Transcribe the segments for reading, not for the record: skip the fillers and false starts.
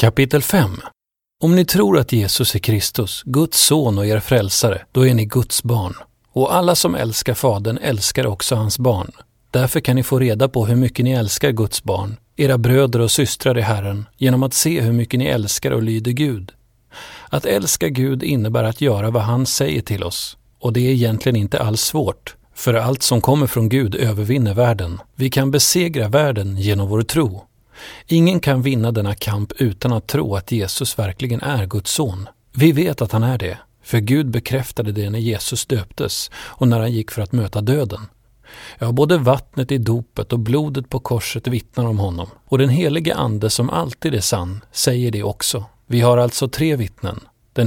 Kapitel 5. Om ni tror att Jesus är Kristus, Guds son och er frälsare, då är ni Guds barn. Och alla som älskar Fadern älskar också hans barn. Därför kan ni få reda på hur mycket ni älskar Guds barn, era bröder och systrar i Herren, genom att se hur mycket ni älskar och lyder Gud. Att älska Gud innebär att göra vad han säger till oss. Och det är egentligen inte alls svårt, för allt som kommer från Gud övervinner världen. Vi kan besegra världen genom vår tro. Ingen kan vinna denna kamp utan att tro att Jesus verkligen är Guds son. Vi vet att han är det, för Gud bekräftade det när Jesus döptes och när han gick för att möta döden. Ja, både vattnet i dopet och blodet på korset vittnar om honom. Och den helige ande som alltid är sann säger det också. Vi har alltså 3 vittnen. Den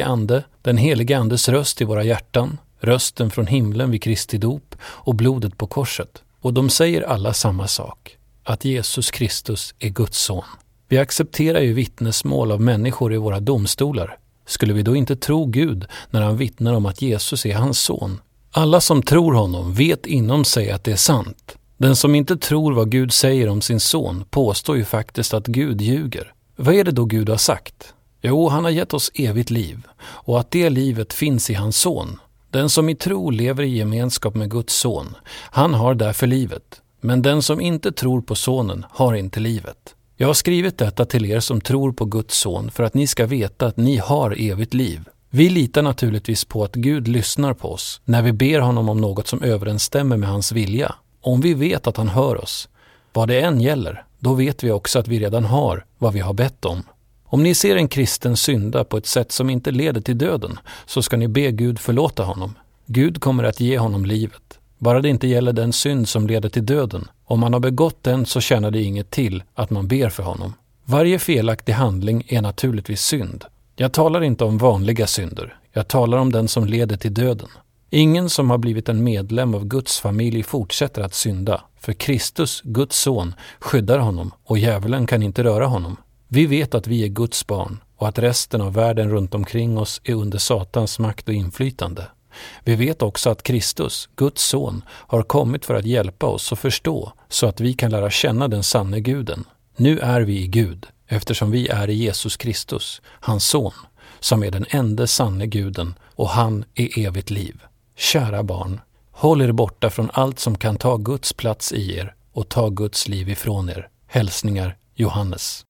helige andes röst i våra hjärtan, rösten från himlen vid Kristi dop och blodet på korset. Och de säger alla samma sak. Att Jesus Kristus är Guds son. Vi accepterar ju vittnesmål av människor i våra domstolar. Skulle vi då inte tro Gud när han vittnar om att Jesus är hans son? Alla som tror honom vet inom sig att det är sant. Den som inte tror vad Gud säger om sin son påstår ju faktiskt att Gud ljuger. Vad är det då Gud har sagt? Jo, han har gett oss evigt liv och att det livet finns i hans son. Den som i tro lever i gemenskap med Guds son, han har därför livet. Men den som inte tror på sonen har inte livet. Jag har skrivit detta till er som tror på Guds son för att ni ska veta att ni har evigt liv. Vi litar naturligtvis på att Gud lyssnar på oss när vi ber honom om något som överensstämmer med hans vilja. Om vi vet att han hör oss, vad det än gäller, då vet vi också att vi redan har vad vi har bett om. Om ni ser en kristen synda på ett sätt som inte leder till döden, så ska ni be Gud förlåta honom. Gud kommer att ge honom livet. Bara det inte gäller den synd som leder till döden. Om man har begått den så tjänar det inget till att man ber för honom. Varje felaktig handling är naturligtvis synd. Jag talar inte om vanliga synder. Jag talar om den som leder till döden. Ingen som har blivit en medlem av Guds familj fortsätter att synda. För Kristus, Guds son, skyddar honom och djävulen kan inte röra honom. Vi vet att vi är Guds barn och att resten av världen runt omkring oss är under Satans makt och inflytande. Vi vet också att Kristus, Guds son, har kommit för att hjälpa oss att förstå så att vi kan lära känna den sanne guden. Nu är vi i Gud, eftersom vi är i Jesus Kristus, hans son, som är den enda sanne guden och han är evigt liv. Kära barn, håll er borta från allt som kan ta Guds plats i er och ta Guds liv ifrån er. Hälsningar Johannes.